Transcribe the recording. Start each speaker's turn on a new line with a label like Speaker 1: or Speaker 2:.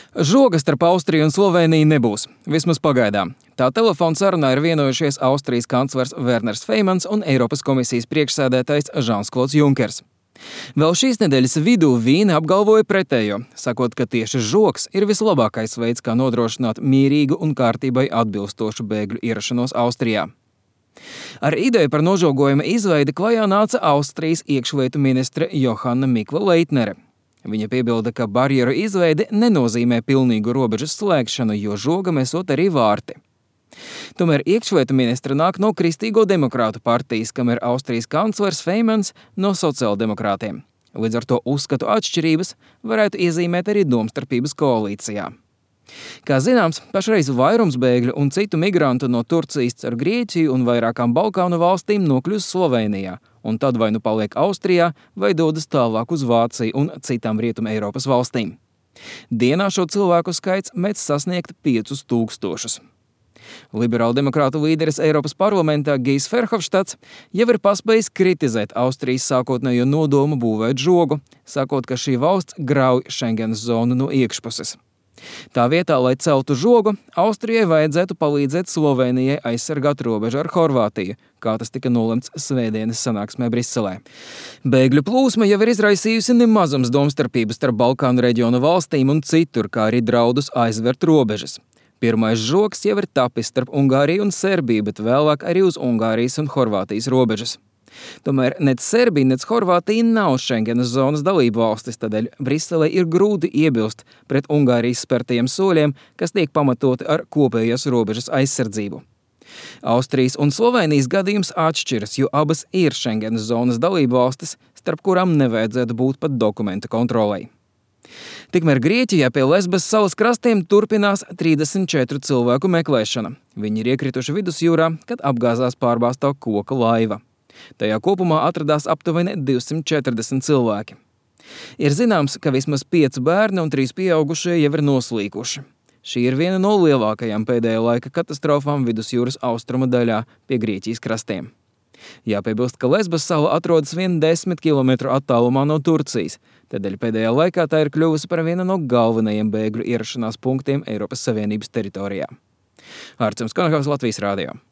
Speaker 1: Žoga starp Austriju un Sloveniju nebūs, vismaz pagaidām. Tā telefona sarunā ir vienojušies Austrijas kanclers Werners Feimans un Eiropas komisijas priekšsēdētājs Žans-Klods Junkers. Vēl šīs nedēļas vidū Vīne apgalvoja pretējo, sakot, ka tieši žogs ir vislabākais veids, kā nodrošināt mierīgu un kārtībai atbilstošu bēgļu ierašanos Austrijā. Ar ideju par nožogojuma izveidi klajā nāca Austrijas iekšlietu ministre Johanna Mikla-Leitnere. Viņa piebilda, ka barjeru izveide nenozīmē pilnīgu robežas slēgšanu, jo žogam esot arī vārti. Tomēr iekšlietu ministra nāk no Kristīgo demokrātu partijas, kam ir Austrijas kanclers Feimans no sociāldemokrātiem. Līdz ar to uzskatu atšķirības varētu iezīmēt arī domstarpības koalīcijā. Kā zināms, pašreiz vairums bēgļu un citu migrantu no Turcijas ar Grieķiju un vairākām Balkānu valstīm nokļūst Slovenijā, un tad vai nu paliek Austrijā, vai dodas tālāk uz Vāciju un citām Rietuma Eiropas valstīm. Dienā šo cilvēku skaits mēdz sasniegt 5000. Liberāldemokrātu līderis Eiropas parlamentā Gijs Verhofstadts jau ir paspējis kritizēt Austrijas sākotnējo nodomu būvēt žogu, sakot, ka šī valsts grauj Schengenas zonu no iekšpuses. Tā vietā, lai celtu žogu, Austrijai vajadzētu palīdzēt Slovenijai aizsargāt robežu ar Horvātiju, kā tas tika nolemts svētdienas sanāksmē Briselē. Bēgļu plūsma jau ir izraisījusi nemazums domstarpības starp Balkānu reģionu valstīm un citur, kā arī draudus aizvert robežas. Pirmais žogs jau ir tapis starp Ungāriju un Serbiju, bet vēlāk arī uz Ungārijas un Horvātijas robežas. Tomēr nec Serbija, nec Horvātija nav Schengenas zonas dalību valstis, tādēļ Briselē ir grūti iebilst pret Ungārijas spērtajiem soļiem, kas tiek pamatoti ar kopējās robežas aizsardzību. Austrijas un Slovenijas gadījums atšķiras, jo abas ir Schengenas zonas dalību valstis, starp kurām nevajadzētu būt pat dokumentu kontrolei. Tikmēr Grieķijā pie Lesbas salas krastiem turpinās 34 cilvēku meklēšana. Viņi ir iekrituši vidusjūrā, kad apgāzās pārbāztā koka laiva. Tajā kopumā atradās aptuveni 240 cilvēki. Ir zināms, ka vismaz 5 bērni un 3 pieaugušie jau ir noslīkuši. Šī ir viena no lielākajām pēdējā laika katastrofām vidusjūras austrumu daļā pie Grieķijas krastiem. Jāpiebilst, ka Lesbas sala atrodas vien 10 km attālumā no Turcijas, tādēļ pēdējā laikā tā ir kļuvusi par vienu no galvenajiem bēgļu ierašanās punktiem Eiropas Savienības teritorijā. Ārcems Konakovs, Latvijas Rādio.